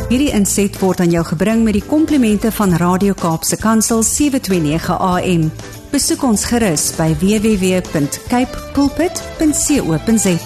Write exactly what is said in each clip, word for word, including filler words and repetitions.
Hierdie inset word aan jou gebring met die komplimente van Radio Kaapse Kansel sewe twee nege A M. Besoek ons gerus by w w w punt cape pulpit punt co punt za.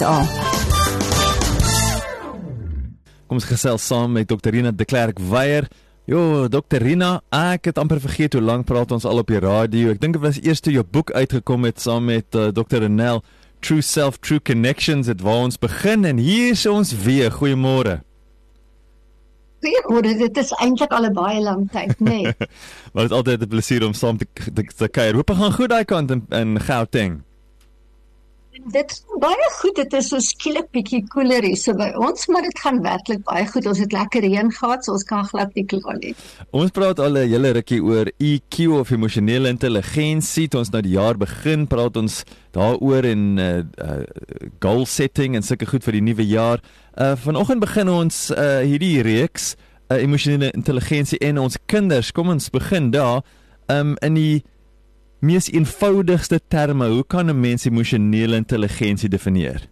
Kom ons gesels saam met dokter Rina de Klerk-Weijer. Jo, dokter Rina, ek het amper vergeet hoe lang praat ons al op die radio. Ek dink dit was eers toe jou boek uitgekom het saam met uh, dokter Renel, True Self, True Connections, het waar ons begin en hier is ons weer. Goeiemôre. Goeiemôre, dit is eintlik al 'n baie lang tyd, nee. Maar dit is altyd 'n plesier om saam te, te, te kuier. Hoe gaan goed daai kant in, in Gauteng? Dit is baie goed, dit is so skielik bietjie koeler hier so by ons, maar dit gaan werklik baie goed. Ons het lekker reën gehad, so ons kan glad nie kla nie. Ons praat al 'n hele rukkie oor E Q of emosionele intelligensie. Toe ons nou die jaar begin, praat ons daaroor en uh, uh, goal setting en sulke goed vir die nuwe jaar. Uh, vanoggend begin ons uh, hierdie reeks uh, emosionele intelligensie en ons kinders. Kom ons begin daar um, in die mees eenvoudigste terme. Hoe kan 'n mens emosionele intelligensie definieer?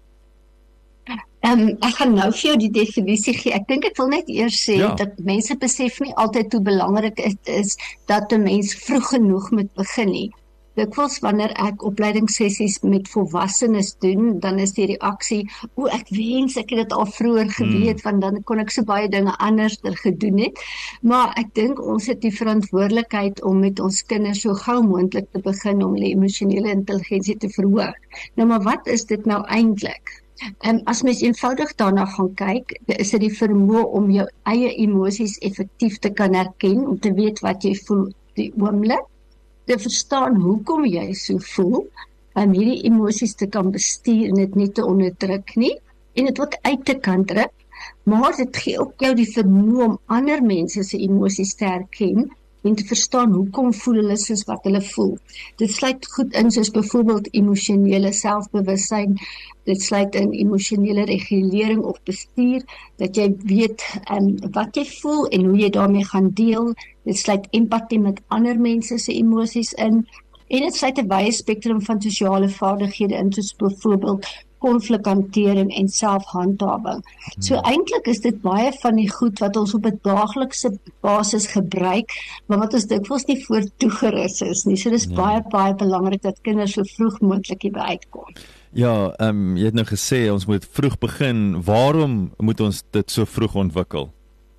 Um, ek gaan nou vir jou die definisie gee. Ek dink ek wil net eers sê Ja. dat mense besef nie altyd hoe belangrik dit is dat 'n mens vroeg genoeg moet begin nie. Dikwels wanneer ek opleidingssessies met volwassenes doen, dan is die reaksie, o, ek wens ek het dit al vroeër geweet, want dan kon ek so baie dinge anderster gedoen het. Maar ek dink ons het die verantwoordelikheid om met ons kinders so gou moontlik te begin om hulle emosionele intelligensie te verhoog. Nou, maar wat is dit nou eintlik? En as mens eenvoudig daarna gaan kyk, is dit die vermoë om jou eie emosies effektief te kan herken, om te weet wat jy voel op die oomblik, te verstaan hoekom jy so voel, om hierdie emosies te kan bestuur en dit nie te onderdruk nie, en dit ook uit te kan druk, maar dit gee ook jou die vermoë om ander mense se emosies te herken, en te verstaan hoekom voel hulle soos wat hulle voel. Dit sluit goed in soos byvoorbeeld emosionele selfbewussyn, dit sluit in emosionele regulering of bestuur, dat jy weet um, wat jy voel en hoe jy daarmee gaan deel. Dit sluit empatie met ander mense se emosies in, en dit sluit 'n baie spektrum van sosiale vaardighede in, soos byvoorbeeld konflikhantering en selfhandhawing. So eintlik is dit baie van die goed wat ons op 'n daaglikse basis gebruik, maar wat ons dikwels nie voor toegerus is nie. So dis Ja. baie baie belangrik dat kinders so vroeg moontlik hierby uitkom. Ja, um, jy het nou gesê ons moet vroeg begin. Waarom moet ons dit so vroeg ontwikkel?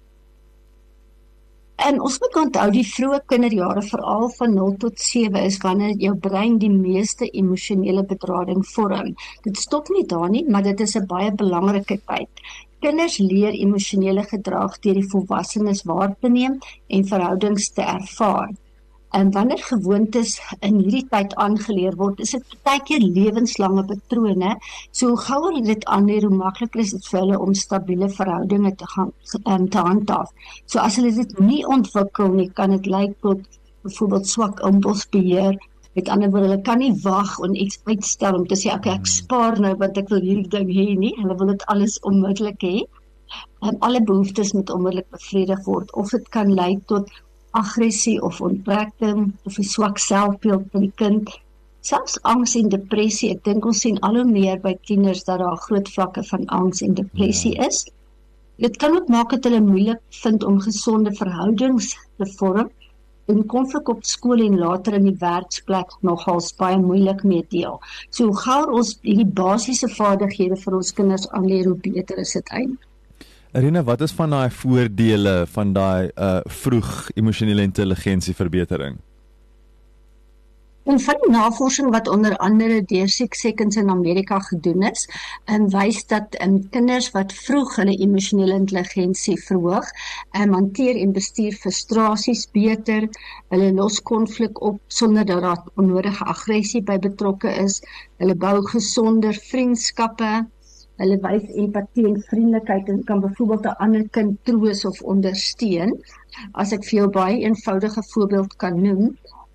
En ons moet onthou die vroeë kinderjare, veral van nul tot sewe, is wanneer jou brein die meeste emosionele bedrading vorm. Dit stop nie daar nie, maar dit is 'n baie belangrike tyd. Kinders leer emosionele gedrag deur die volwassenes waar te neem en verhoudings te ervaar. En wanneer gewoontes in hierdie tyd aangeleer word, is dit baie keer lewenslange patrone. So hoe gouer hulle dit aanleer, hoe makliker is dit vir hulle om stabiele verhoudinge te gaan um, te handhaaf. So as hulle dit nie ontwikkel nie, kan dit lei tot byvoorbeeld swak impulsbeheer. Met ander woorde, hulle kan nie wag en iets uitstel om te sê, okay, ek spaar nou want ek wil hierdie ding hê nie. Hulle wil dit alles onmiddellik hê. En alle behoeftes moet onmiddellik bevredig word, of dit kan lei tot aggressie of onttrekking of 'n swak selfbeeld van die kind. Selfs angs en depressie, ek dink ons sien al hoe meer by tieners dat daar groot vlakke van angs en depressie Ja. is. Dit kan ook maak dat hulle moeilik vind om gesonde verhoudings te vorm, en konflik op skool en later in die werksplek nogals baie moeilik mee deel. So hoe gauer ons hierdie basiese vaardighede vir ons kinders aanleer, hoe beter is dit eintlik. Rina, wat is van daai voordele van daai uh, vroeg emosionele intelligensie verbetering? En van die navorsing wat onder andere deur Six Seconds in Amerika gedoen is, en wys dat um, kinders wat vroeg hulle emosionele intelligensie verhoog, um, hanteer en bestuur frustrasies beter, hulle los konflik op sonder dat daar onnodige aggressie by betrokke is, hulle bou gesonder vriendskappe, hulle wys empatie en vriendelikheid en kan byvoorbeeld 'n ander kind troos of ondersteun. As ek vir jou baie eenvoudige voorbeeld kan noem,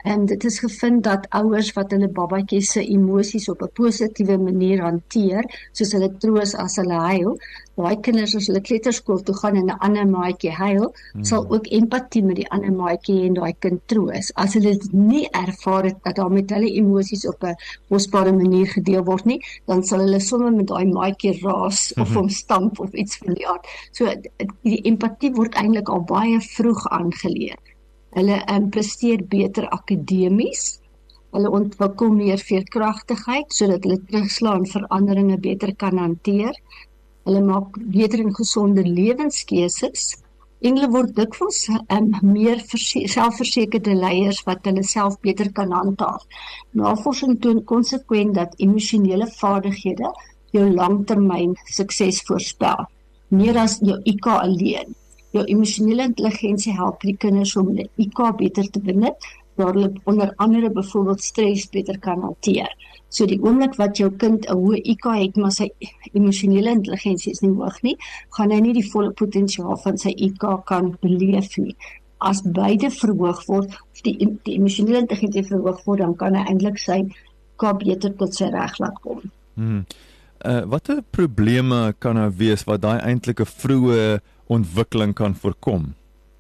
En dit is gevind dat ouers wat hulle babatjies se emosies op 'n positiewe manier hanteer, soos hulle troos as hulle huil, daai kinders as hulle kleuterskool toe gaan en 'n ander maatjie huil, hmm. sal ook empatie met die ander maatjie en daai kind troos. As hulle dit nie ervaar het dat daar met hulle emosies op 'n kosbare manier gedeel word nie, dan sal hulle sommer met daai maatjie raas of hom stamp of iets van die aard. So die empatie word eintlik al baie vroeg aangeleer. Hulle um, presteer beter akademies, hulle ontwikkel meer veerkragtigheid, sodat hulle terugslaan veranderinge beter kan hanteer. Hulle maak beter en gesonde lewenskeuses, en hulle word dikwels um, meer selfversekerde leiers wat hulle self beter kan handhaaf. Navorsing toon konsekwent dat emosionele vaardighede jou langtermyn sukses voorspel, meer as jou I Q alleen. Jou emosionele intelligensie help die kinders om hulle I Q beter te benut, waar hulle onder andere byvoorbeeld stres beter kan hanteer. So die oomblik wat jou kind 'n hoë I Q het, maar sy emosionele intelligensie is nie hoog nie, gaan hy nie die volle potensiaal van sy I Q kan beleef nie. As beide verhoog word, of die, die emosionele intelligensie verhoog word, dan kan hy eintlik sy I Q beter tot sy reg laat kom. Hmm. Uh, watter probleme kan daar wees wat daai eintlik 'n vroeë ontwikkeling kan voorkom?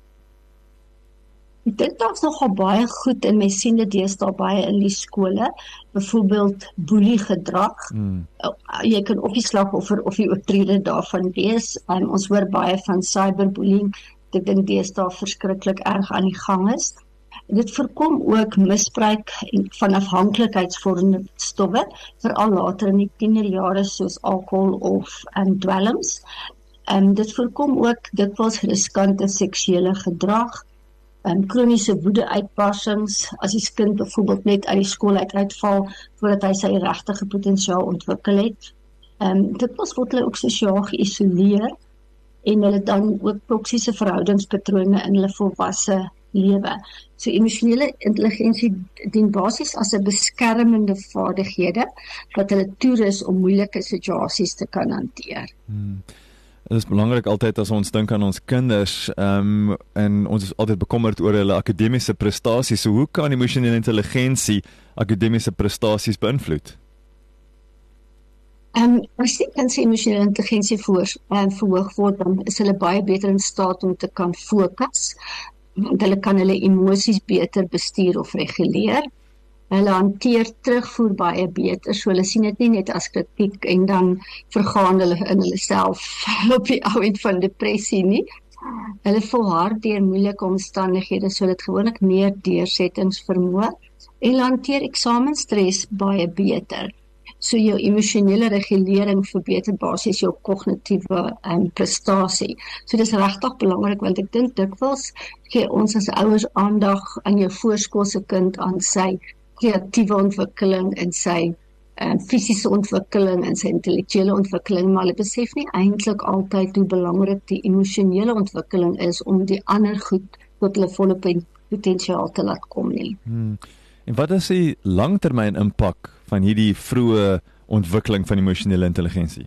Ek dink daar's nogal baie goed en mens sien dit deesdae baie in die skole, byvoorbeeld boeliegedrag. Hmm. Jy kan of die slagoffer of die oortreder daarvan wees. Um, ons hoor baie van cyberbullying, dit dink deesdae verskriklik erg aan die gang is. Dit voorkom ook misbruik van afhanklikheidsvormende stowwe, veral later in die tienerjare soos alkohol of um, dwelms. Um, dit voorkom ook dikwels riskante seksuele gedrag, um, kroniese woede-uitbarsings, as die kind byvoorbeeld net uit die skool uit uitval, voordat hy sy regtige potensiaal ontwikkel het. Um, dikwels word hulle ook sosiaal geïsoleer, en hulle dan ook toksiese verhoudingspatrone in hulle volwasse lewe. So emosionele intelligensie dien basies as 'n beskermende vaardighede, wat hulle toerus om moeilike situasies te kan hanteer. Hmm. Dit is belangrik altyd as ons dink aan ons kinders, um, en ons is altyd bekommerd oor hulle akademiese prestasies. So hoe kan emosionele intelligensie akademiese prestasies beïnvloed? Um, as die kind se emosionele intelligensie voor, um, verhoog word, dan is hulle baie beter in staat om te kan fokus, want hulle kan hulle emosies beter bestuur of reguleer. Hulle hanteer terugvoer baie beter, so hulle sien dit nie net as kritiek en dan vergaan hulle in hulle self op die ou end van depressie nie. Hulle volhard deur moeilike omstandighede, so dit gewoonlik meer deursettingsvermoë, en hulle hanteer eksamenstres baie beter. So jou emosionele regulering verbeter basies jou kognitiewe um, prestasie. So dis regtig belangrik, want ek dink dikwels gee ons as ouers aandag aan jou voorskoolse kind, aan sy kreatiewe ontwikkeling en sy um, fisiese ontwikkeling en sy intellektuele ontwikkeling, maar hulle besef nie eintlik altyd hoe belangrik die emosionele ontwikkeling is om die ander goed tot hulle volle potensiaal te laat kom nie. Hmm. En wat is die langtermyn impak van hierdie vroeë ontwikkeling van emosionele intelligensie?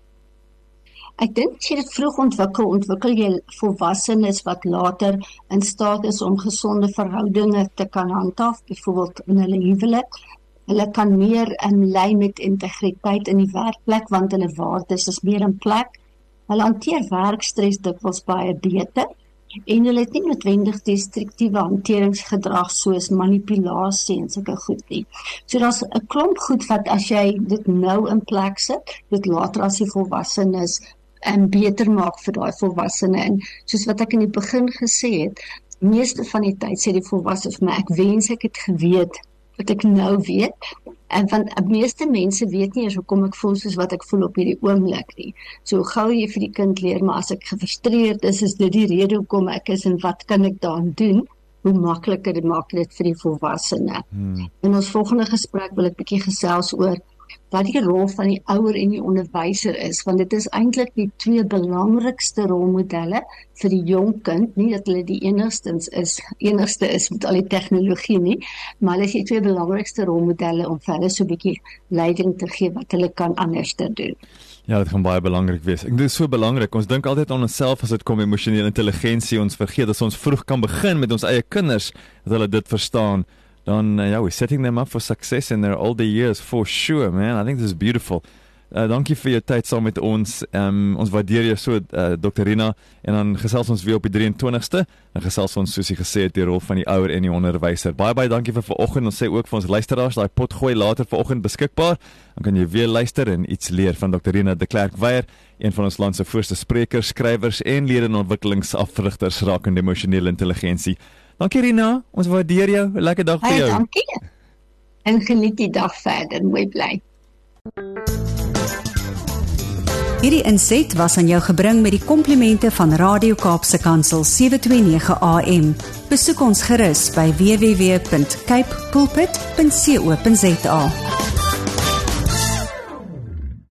Ek dink as jy dit vroeg ontwikkel, ontwikkel jy volwassenes wat later in staat is om gesonde verhoudinge te kan handhaaf, byvoorbeeld in hulle huwelik. Hulle kan meer in lei met integriteit in die werkplek, want hulle waardes is meer in plek. Hulle hanteer werkstres dikwels baie beter, en hulle het nie noodwendig destruktiewe hanteringsgedrag soos manipulasie en sulke goed nie. So daar's 'n klomp goed wat as jy dit nou in plek sit, dit later as die volwassenes en beter maak vir daai volwassene. En soos wat ek in die begin gesê het, meeste van die tyd sê die volwassenes, maar ek wens ek het geweet wat ek nou weet, en want die meeste mense weet nie eers hoekom ek voel soos wat ek voel op hierdie oomblik nie. So gou jy vir die kind leer, maar as ek gefrustreerd is, is dit die rede hoekom ek is en wat kan ek daaraan doen, hoe makliker dit maak dit vir die volwassene. Hmm. In ons volgende gesprek wil ek bietjie gesels oor wat die rol van die ouer en die onderwyser is, want dit is eintlik die twee belangrikste rolmodelle vir die jong kind, nie dat hulle die enigstens is, enigste is met al die tegnologie nie, maar hulle is die twee belangrikste rolmodelle om vir hulle so 'n bietjie leiding te gee wat hulle kan anders te doen. Ja, dit gaan baie belangrik wees. Ek dink dit is so belangrik. Ons dink altyd aan onsself as dit kom emosionele intelligensie, ons vergeet dat ons vroeg kan begin met ons eie kinders, dat hulle dit verstaan, dan uh, yeah, we're setting them up for success in their older years for sure, man. I think this is beautiful. Uh, dankie vir jou tyd saam met ons. Um, ons waardeer jou so, uh, dokter Rina, en dan gesels ons weer op die drieëntwintigste, en gesels ons, soos jy gesê het, die rol van die ouer en die onderwyser. Baie, baie dankie vir vanoggend. Ons sê ook vir ons luisteraars, daai pot gooi later vanoggend beskikbaar, dan kan jy weer luister en iets leer van dokter Rina de Klerk-Weijer, een van ons land se voorste sprekers, skrywers en lede en ontwikkelingsafrigters rakende emosionele intelligensie. Dankie Rina, ons waardeer jou. 'n Lekker dag vir jou. Hey, dankie. En geniet die dag verder. Mooi bly. Hierdie inset was aan jou gebring met die komplimente van Radio Kaapse Kansel sewe twee nege A M. Besoek ons gerus by w w w punt cape pulpit punt co punt za.